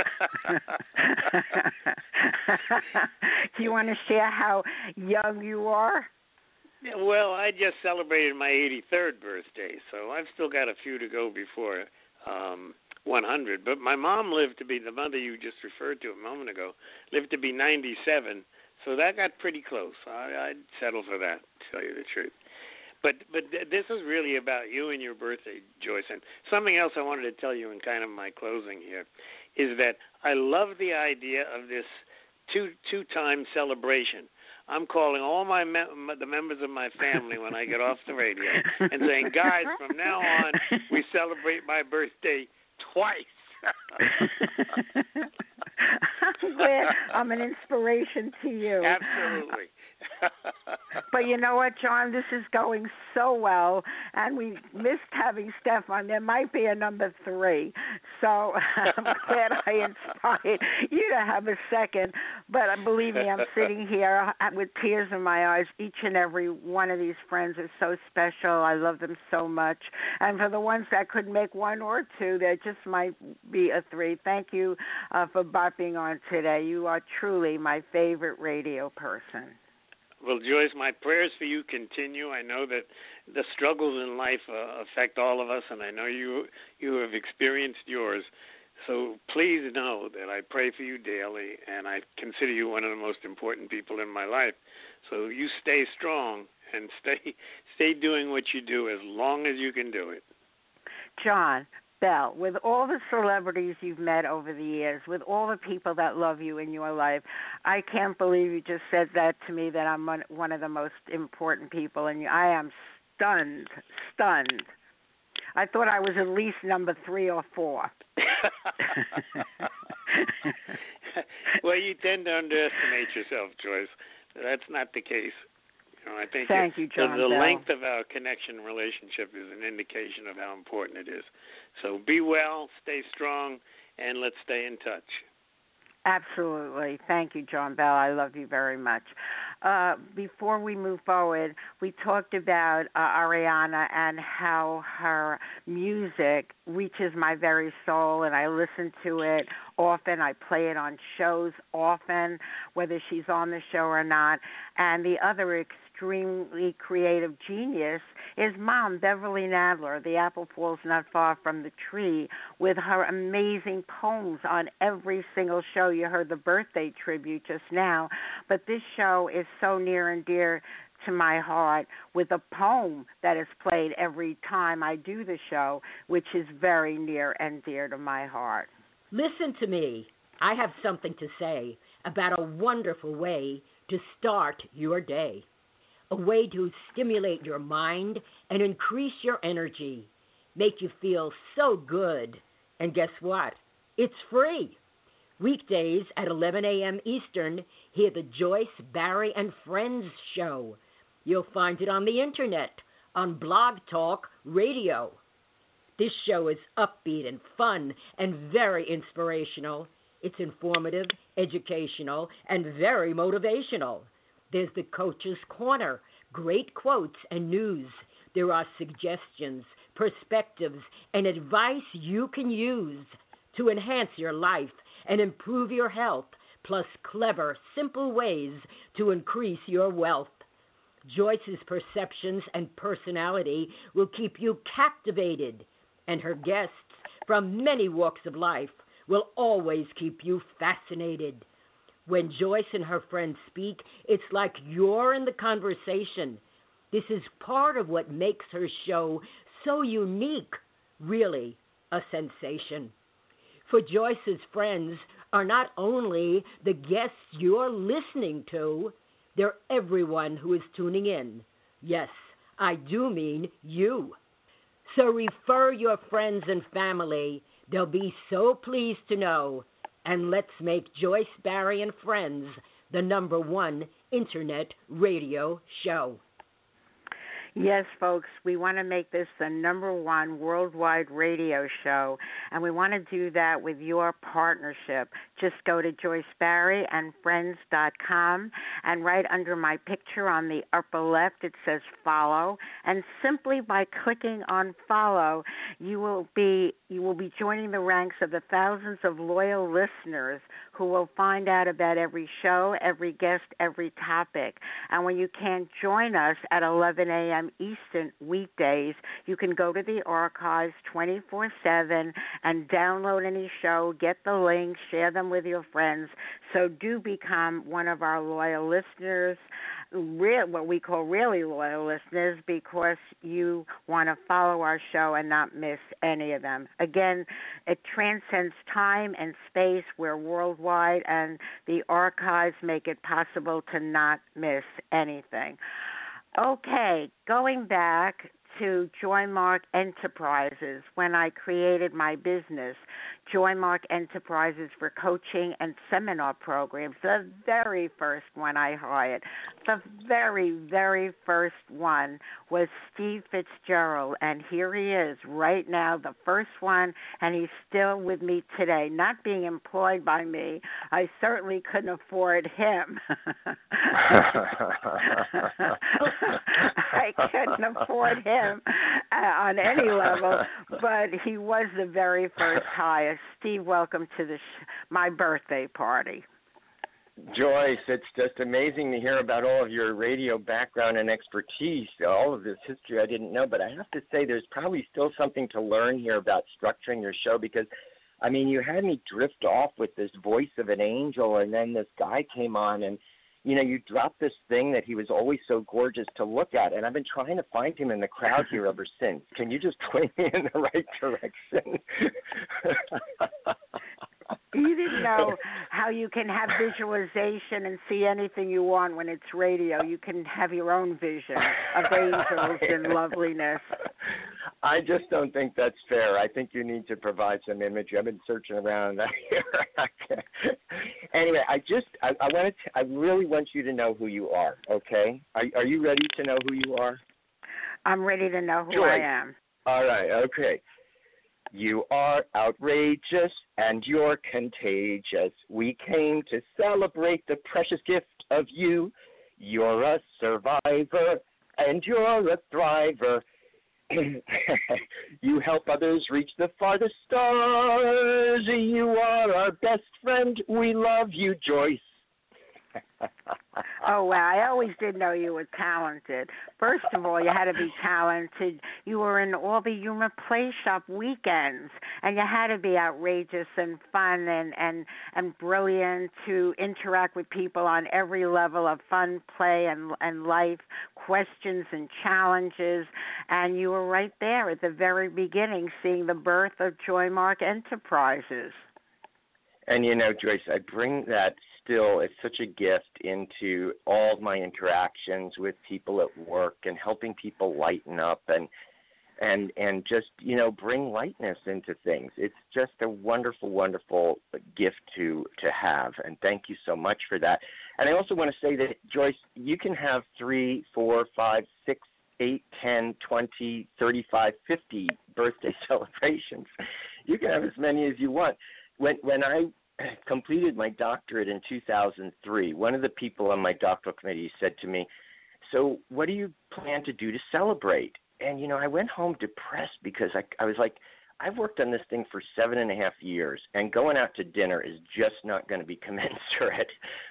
Do you want to share how young you are? Yeah, well, I just celebrated my 83rd birthday, so I've still got a few to go before 100. But my mom lived to be, the mother you just referred to a moment ago, lived to be 97, so that got pretty close. I'd settle for that, to tell you the truth. But this is really about you and your birthday, Joyce. And something else I wanted to tell you in kind of my closing here is that I love the idea of this two-time celebration. I'm calling all the members of my family when I get off the radio and saying, "Guys, from now on, we celebrate my birthday twice." I'm glad I'm an inspiration to you. Absolutely. But you know what, John? This is going so well, and we missed having Stefan. There might be a number 3. So I'm glad I inspired you to have a second. But believe me, I'm sitting here with tears in my eyes. Each and every one of these friends is so special. I love them so much. And for the ones that couldn't make 1 or 2, there just might be a 3. Thank you for bopping on today. You are truly my favorite radio person. Well, Joyce, my prayers for you continue. I know that the struggles in life affect all of us, and I know you have experienced yours. So please know that I pray for you daily, and I consider you one of the most important people in my life. So you stay strong and stay doing what you do as long as you can do it. John Bell, with all the celebrities you've met over the years, with all the people that love you in your life, I can't believe you just said that to me, that I'm one of the most important people, and I am stunned. I thought I was at least number 3 or 4. Well, you tend to underestimate yourself, Joyce. That's not the case. I think Thank you, John the Bell. length of our connection relationship is an indication of how important it is. So be well, stay strong, and let's stay in touch. Absolutely. Thank you, John Bell. I love you very much. Before we move forward, we talked about Ariana and how her music reaches my very soul, and I listen to it often. I play it on shows often, whether she's on the show or not. And the other extremely creative genius is Mom, Beverly Nadler. The apple falls not far from the tree, with her amazing poems on every single show. You heard the birthday tribute just now, but this show is so near and dear to my heart, with a poem that is played every time I do the show, which is very near and dear to my heart. Listen to me. I have something to say about a wonderful way to start your day. A way to stimulate your mind and increase your energy, make you feel so good. And guess what? It's free. Weekdays at 11 a.m. Eastern, hear the Joyce, Barrie, and Friends show. You'll find it on the internet, on Blog Talk Radio. This show is upbeat and fun and very inspirational. It's informative, educational, and very motivational. There's the Coach's Corner, great quotes and news. There are suggestions, perspectives, and advice you can use to enhance your life and improve your health, plus clever, simple ways to increase your wealth. Joyce's perceptions and personality will keep you captivated, and her guests from many walks of life will always keep you fascinated. When Joyce and her friends speak, it's like you're in the conversation. This is part of what makes her show so unique, really a sensation. For Joyce's friends are not only the guests you're listening to, they're everyone who is tuning in. Yes, I do mean you. So refer your friends and family. They'll be so pleased to know. And let's make Joyce, Barrie, and Friends the #1 internet radio show. Yes, folks, we want to make this the #1 worldwide radio show, and we want to do that with your partnership. Just go to JoyceBarrieandFriends.com, and right under my picture on the upper left, it says follow, and simply by clicking on follow, you will be joining the ranks of the thousands of loyal listeners who will find out about every show, every guest, every topic. And when you can't join us at 11 a.m. Eastern weekdays, you can go to the archives 24/7 and download any show, get the links, share them with your friends. So do become one of our loyal listeners, what we call really loyal listeners, because you want to follow our show and not miss any of them. Again, it transcends time and space. We're worldwide, and the archives make it possible to not miss anything. Okay, going back to Joymark Enterprises, when I created my business, Joymark Enterprises for coaching and seminar programs, the very first one I hired, the very, very first one was Steve Fitzgerald, and here he is right now, the first one, and he's still with me today. Not being employed by me, I certainly couldn't afford him. I couldn't afford him on any level, but he was the very first hire. Steve, welcome to my birthday party. Joyce, it's just amazing to hear about all of your radio background and expertise, all of this history I didn't know, but I have to say there's probably still something to learn here about structuring your show because, I mean, you had me drift off with this voice of an angel, and then this guy came on, and, you know, you dropped this thing that he was always so gorgeous to look at, and I've been trying to find him in the crowd here ever since. Can you just point me in the right direction? You didn't know how you can have visualization and see anything you want when it's radio. You can have your own vision of angels and loveliness. I just don't think that's fair. I think you need to provide some imagery. I've been searching around here. Anyway, I really want you to know who you are, okay? Are you ready to know who you are? I'm ready to know who Joyce. I am. All right, okay. You are outrageous and you're contagious. We came to celebrate the precious gift of you. You're a survivor and you're a thriver. You help others reach the farthest stars. You are our best friend. We love you, Joyce. Oh, wow. I always did know you were talented. First of all, you had to be talented. You were in all the Humor Play Shop weekends, and you had to be outrageous and fun and brilliant to interact with people on every level of fun, play, and life, questions and challenges. And you were right there at the very beginning, seeing the birth of Joymark Enterprises. And, you know, Joyce, I bring that still as such a gift into all of my interactions with people at work and helping people lighten up and just, you know, bring lightness into things. It's just a wonderful, wonderful gift to have, and thank you so much for that. And I also want to say that, Joyce, you can have 3, 4, 5, 6, 8, 10, 20, 35, 50 birthday celebrations. You can have as many as you want. When I completed my doctorate in 2003, one of the people on my doctoral committee said to me, "So what do you plan to do to celebrate?" And, you know, I went home depressed because I was like, I've worked on this thing for 7.5 years, and going out to dinner is just not going to be commensurate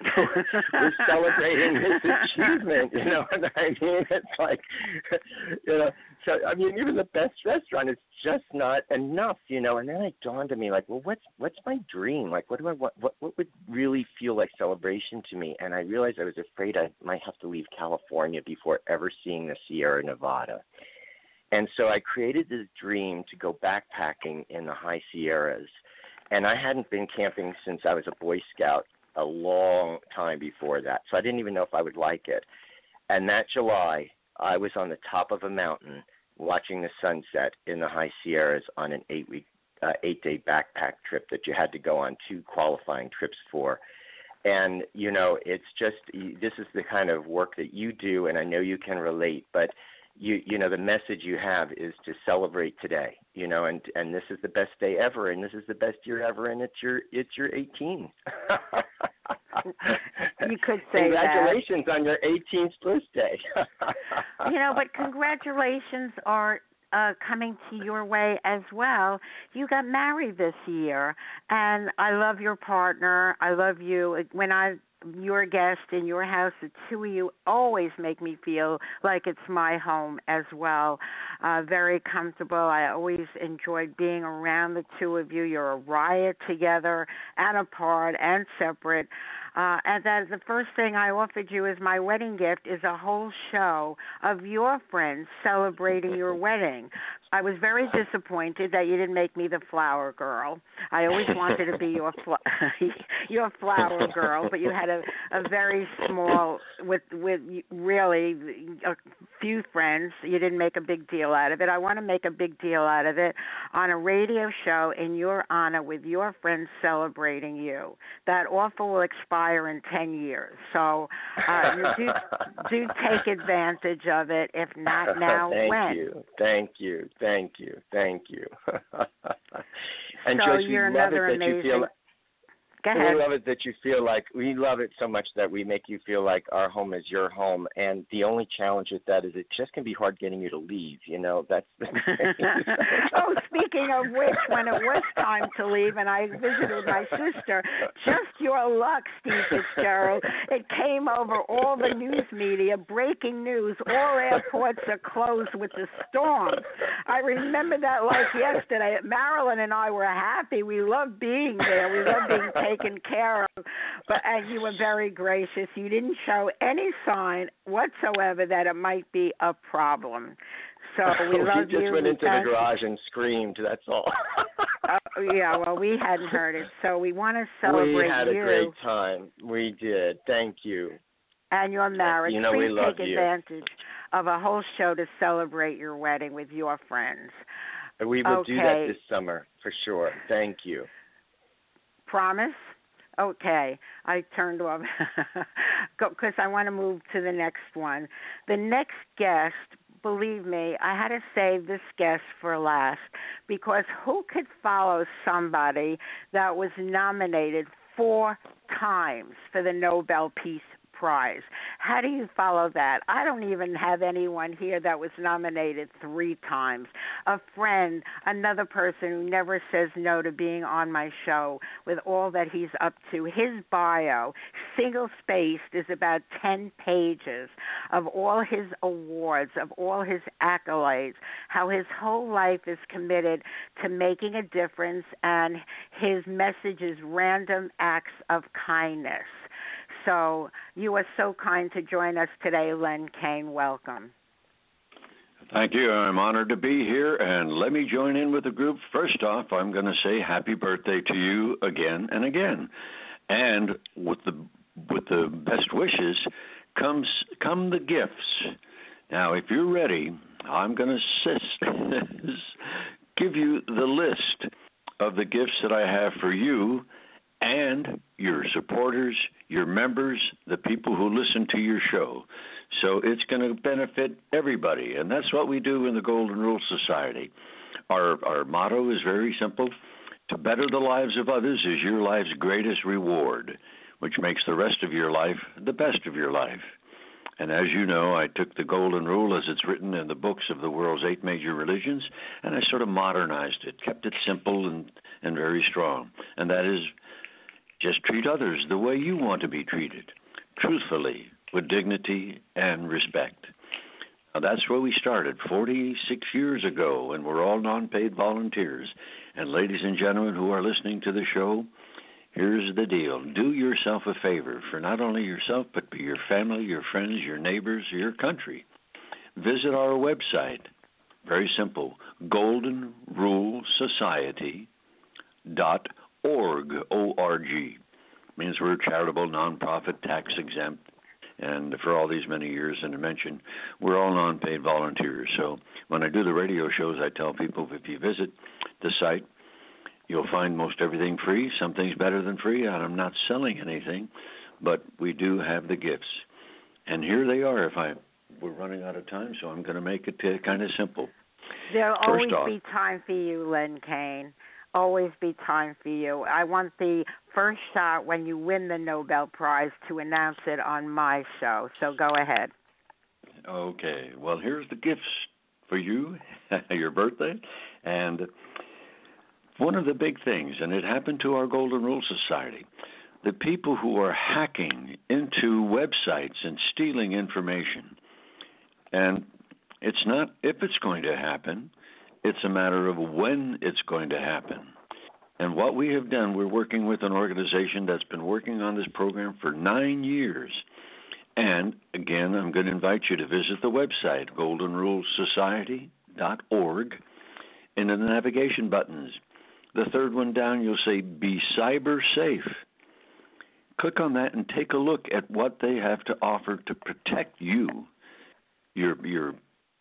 with celebrating this achievement, you know what I mean? It's like, you know, so, I mean, even the best restaurant is just not enough, you know, and then it dawned on me, like, well, what's my dream? Like, what do I want? What would really feel like celebration to me? And I realized I was afraid I might have to leave California before ever seeing the Sierra Nevada. And so I created this dream to go backpacking in the high Sierras. And I hadn't been camping since I was a Boy Scout a long time before that. So I didn't even know if I would like it. And that July, I was on the top of a mountain watching the sunset in the high Sierras on an 8-day backpack trip that you had to go on 2 qualifying trips for. And, you know, it's just, this is the kind of work that you do, and I know you can relate, but you know, the message you have is to celebrate today, you know, and this is the best day ever, and this is the best year ever, and it's your 18. You could say congratulations on your 18th birthday. You know, but congratulations are coming to your way as well. You got married this year, and I love your partner. I love you. When you're a guest in your house, the two of you always make me feel like it's my home as well. Very comfortable. I always enjoyed being around the two of you. You're a riot together and apart and separate. And then the first thing I offered you as my wedding gift is a whole show of your friends celebrating your wedding. I was very disappointed that you didn't make me the flower girl. I always wanted to be your flower girl, but you had a very small, with really a few friends. You didn't make a big deal out of it. I want to make a big deal out of it on a radio show in your honor with your friends celebrating you. That offer will expire in 10 years, so do take advantage of it. If not now, when? Thank you. And so Joyce, you're we love another it that amazing. you feel. Go ahead. We love it that you feel like, we love it so much that we make you feel like our home is your home. And the only challenge with that is it just can be hard getting you to leave. You know, that's the thing. Oh, speaking of which, when it was time to leave and I visited my sister, just your luck, Steve Fitzgerald, it came over all the news media, breaking news, all airports are closed with the storm. I remember that like yesterday. Marilyn and I were happy. We loved being there. We loved being taken care of, and you were very gracious. You didn't show any sign whatsoever that it might be a problem. So we love you. You just went into the garage and screamed, that's all. Yeah, well, we hadn't heard it, so we want to celebrate you. We had a great time. We did. Thank you. And your marriage. You know, Please we love take you. advantage of a whole show to celebrate your wedding with your friends. We will do that this summer, for sure. Thank you. Promise? Okay. I turned off because I want to move to the next one. The next guest believe me, I had to save this guest for last because who could follow somebody that was nominated 4 times for the Nobel Peace Prize? How do you follow that? I don't even have anyone here that was nominated 3 times. A friend, another person who never says no to being on my show with all that he's up to. His bio, single-spaced, is about 10 pages of all his awards, of all his accolades, how his whole life is committed to making a difference, and his message is random acts of kindness. So you are so kind to join us today, Len Kane. Welcome. Thank you. I'm honored to be here, and let me join in with the group. First off, I'm going to say happy birthday to you again and again. And with the best wishes come the gifts. Now, if you're ready, I'm going to give you the list of the gifts that I have for you and your supporters, your members, the people who listen to your show. So it's going to benefit everybody, and that's what we do in the Golden Rule Society. Our motto is very simple. To better the lives of others is your life's greatest reward, which makes the rest of your life the best of your life. And as you know, I took the Golden Rule as it's written in the books of the world's 8 major religions, and I sort of modernized it, kept it simple and very strong. And that is, just treat others the way you want to be treated, truthfully, with dignity and respect. Now, that's where we started 46 years ago, and we're all non-paid volunteers. And ladies and gentlemen who are listening to the show, here's the deal. Do yourself a favor for not only yourself, but for your family, your friends, your neighbors, your country. Visit our website. Very simple, goldenrulesociety.org, O-R-G. Means we're charitable, nonprofit, tax exempt, and for all these many years, and I mentioned, we're all non-paid volunteers. So when I do the radio shows, I tell people if you visit the site, you'll find most everything free. Some things better than free, and I'm not selling anything, but we do have the gifts. And here they are. We're running out of time, so I'm going to make it kind of simple. There'll always be time for you, Len Kane. Always be time for you. I want the first shot when you win the Nobel Prize to announce it on my show. So go ahead. Okay. Well, here's the gifts for you, your birthday. And one of the big things, and it happened to our Golden Rule Society, the people who are hacking into websites and stealing information. And it's not if it's going to happen. It's a matter of when it's going to happen. And what we have done, we're working with an organization that's been working on this program for 9 years. And, again, I'm going to invite you to visit the website, goldenrulesociety.org. And in the navigation buttons, the third one down, you'll say, Be Cyber Safe. Click on that and take a look at what they have to offer to protect you, the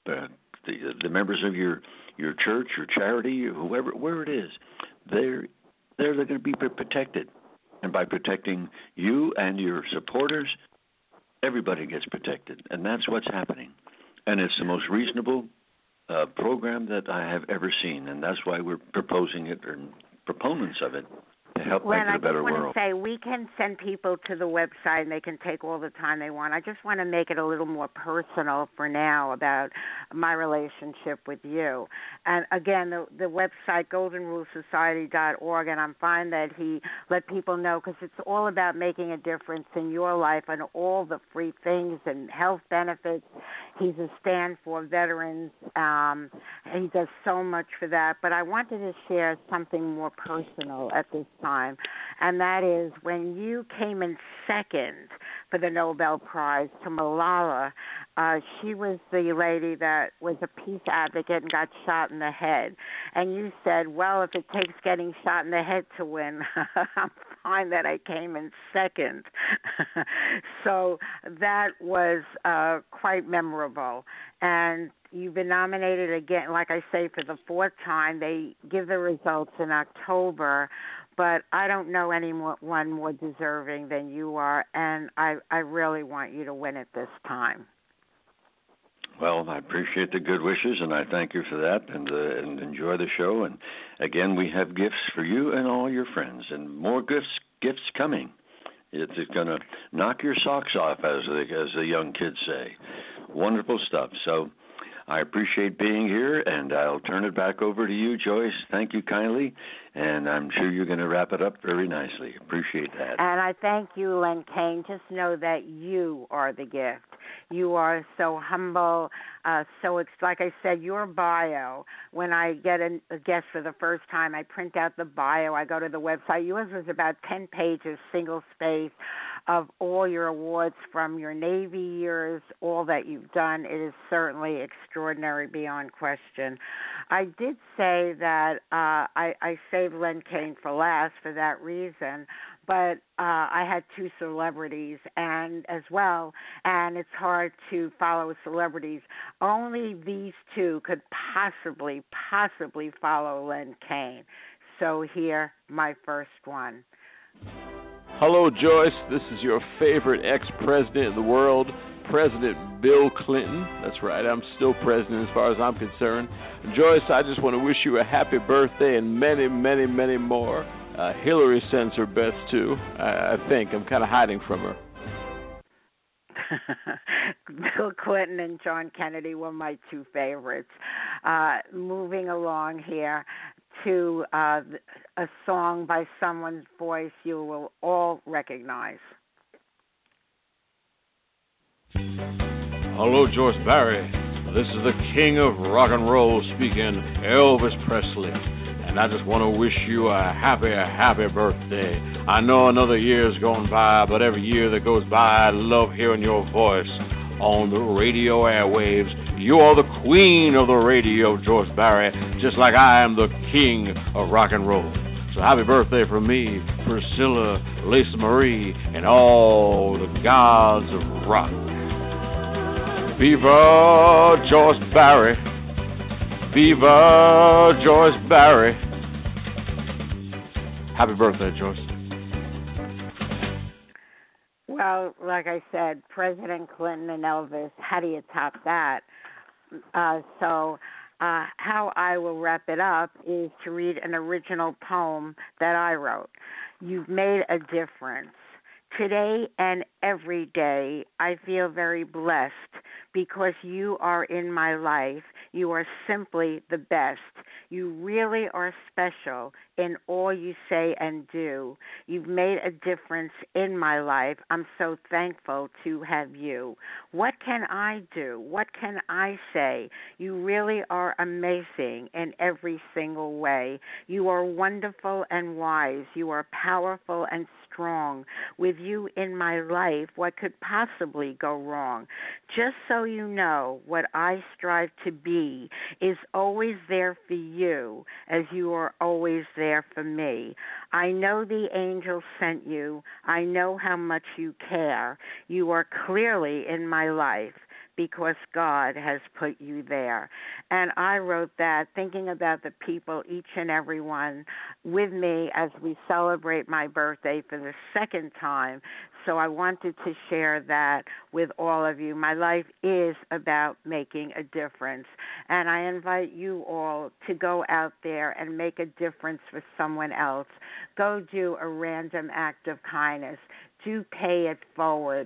members of your church, your charity, whoever, where it is, they're going to be protected. And by protecting you and your supporters, everybody gets protected. And that's what's happening. And it's the most reasonable program that I have ever seen. And that's why we're proposing it, or proponents of it, to help make it a better world. I just want to say we can send people to the website and they can take all the time they want. I just want to make it a little more personal for now about my relationship with you. And again, the website, goldenrulesociety.org, and I'm fine that he let people know because it's all about making a difference in your life and all the free things and health benefits. He's a stand for veterans. He does so much for that. But I wanted to share something more personal at this time, and that is when you came in second for the Nobel Prize to Malala. She was the lady that was a peace advocate and got shot in the head. And you said, well, if it takes getting shot in the head to win, I'm fine that I came in second. So that was quite memorable. And you've been nominated again, like I say, for the 4th time. They give the results in October. But I don't know anyone more deserving than you are, and I really want you to win it this time. Well, I appreciate the good wishes, and I thank you for that, and enjoy the show. And again, we have gifts for you and all your friends, and more gifts coming. It's going to knock your socks off, as the young kids say. Wonderful stuff. So I appreciate being here, and I'll turn it back over to you, Joyce. Thank you kindly, and I'm sure you're going to wrap it up very nicely. Appreciate that. And I thank you, Len Kane. Just know that you are the gift. You are so humble. So it's like I said, your bio, when I get a guest for the first time, I print out the bio. I go to the website. Yours was about 10 pages, single space, of all your awards from your Navy years, all that you've done. It is certainly extraordinary beyond question. I did say that I saved Len Kane for last for that reason, but I had two celebrities and as well, and it's hard to follow celebrities. Only these two could possibly follow Len Kane. So here, my first one. Hello, Joyce. This is your favorite ex-president in the world, President Bill Clinton. That's right, I'm still president as far as I'm concerned. Joyce, I just want to wish you a happy birthday and many, many, many more. Hillary sends her best, too. I think. I'm kind of hiding from her. Bill Clinton and John Kennedy were my two favorites. Moving along here to a song by someone's voice you will all recognize. Hello, Joyce Barry. This is the king of rock and roll speaking, Elvis Presley. And I just want to wish you a happy birthday. I know another year's gone by, but every year that goes by, I love hearing your voice on the radio airwaves. You are the queen of the radio, Joyce Barry, just like I am the king of rock and roll. So happy birthday from me, Priscilla, Lisa Marie, and all the gods of rock. Viva Joyce Barry. Viva Joyce Barry. Happy birthday, Joyce. Well, like I said, President Clinton and Elvis, how do you top that? So how I will wrap it up is to read an original poem that I wrote. You've made a difference. Today and every day, I feel very blessed because you are in my life. You are simply the best. You really are special in all you say and do. You've made a difference in my life. I'm so thankful to have you. What can I do? What can I say? You really are amazing in every single way. You are wonderful and wise. You are powerful and strong. With you in my life, what could possibly go wrong? Just so you know, what I strive to be is always there for you, as you are always there for me. I know the angels sent you. I know how much you care. You are clearly in my life because God has put you there. And I wrote that thinking about the people, each and every one, with me as we celebrate my birthday for the second time. So I wanted to share that with all of you. My life is about making a difference. And I invite you all to go out there and make a difference for someone else. Go do a random act of kindness. Do pay it forward.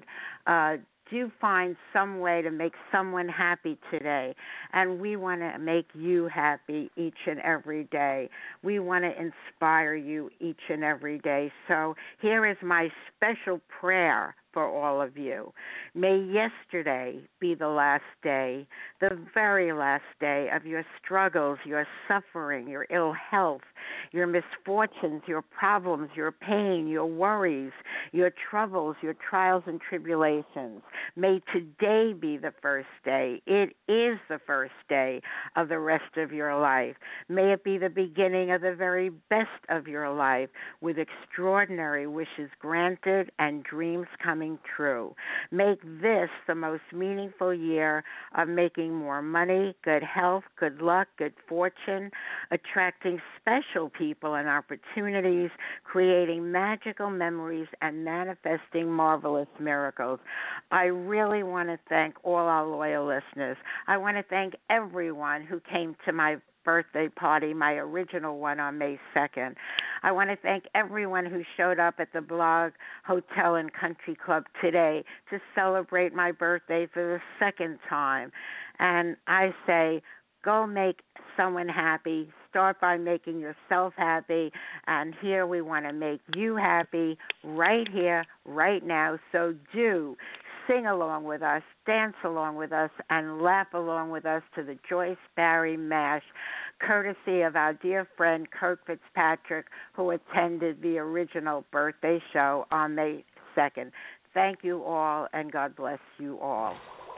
Do find some way to make someone happy today. And we want to make you happy each and every day. We want to inspire you each and every day. So here is my special prayer for all of you. May yesterday be the last day, the very last day of your struggles, your suffering, your ill health, your misfortunes, your problems, your pain, your worries, your troubles, your trials and tribulations. May today be the first day. It is the first day of the rest of your life. May it be the beginning of the very best of your life, with extraordinary wishes granted and dreams coming coming true. Make this the most meaningful year of making more money, good health, good luck, good fortune, attracting special people and opportunities, creating magical memories, and manifesting marvelous miracles. I really want to thank all our loyal listeners. I want to thank everyone who came to my birthday party, my original one on May 2nd. I want to thank everyone who showed up at the Blog Hotel and Country Club today to celebrate my birthday for the second time. And I say, go make someone happy. Start by making yourself happy. And here we want to make you happy right here, right now. So do sing along with us, dance along with us, and laugh along with us to the Joyce Barrie Mash, courtesy of our dear friend Kirk Fitzpatrick, who attended the original birthday show on May 2nd. Thank you all, and God bless you all.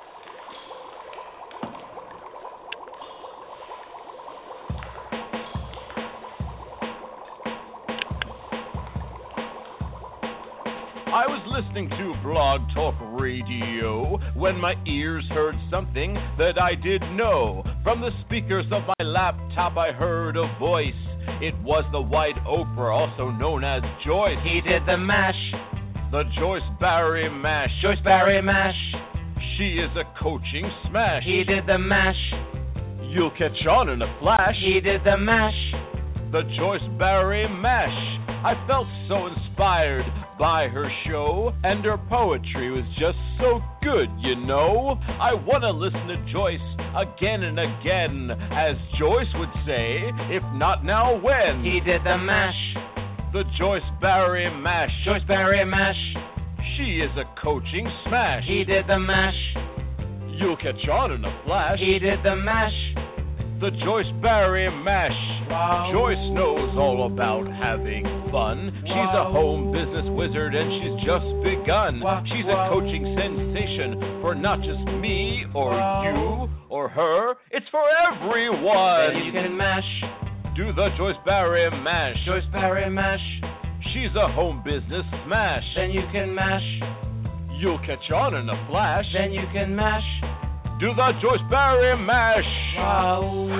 I was listening to Blog Talk Radio when my ears heard something that I didn't know. From the speakers of my laptop I heard a voice. It was the White Oprah, also known as Joyce. He did the mash. The Joyce Barrie Mash. Joyce Barrie Mash. She is a coaching smash. He did the mash. You'll catch on in a flash. He did the mash. The Joyce Barrie Mash. I felt so inspired by her show, and her poetry was just so good, you know. I want to listen to Joyce again and again, as Joyce would say, if not now, when? He did the mash. The Joyce Barrie Mash. Joyce Barrie Mash. She is a coaching smash. He did the mash. You'll catch on in a flash. He did the mash. The Joyce Barrie Mash. Wow. Joyce knows all about having fun. Wow. She's a home business wizard and she's just begun. Wow. She's a coaching sensation for not just me or you or her. It's for everyone. Then you can mash. Do the Joyce Barrie Mash. Joyce Barrie Mash. She's a home business smash. Then you can mash. You'll catch on in a flash. Then you can mash. Do the Joyce Barrie Mash. Wow.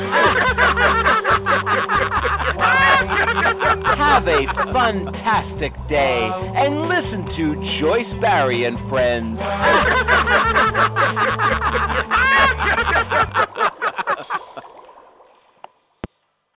Have a fantastic day and listen to Joyce Barrie and Friends.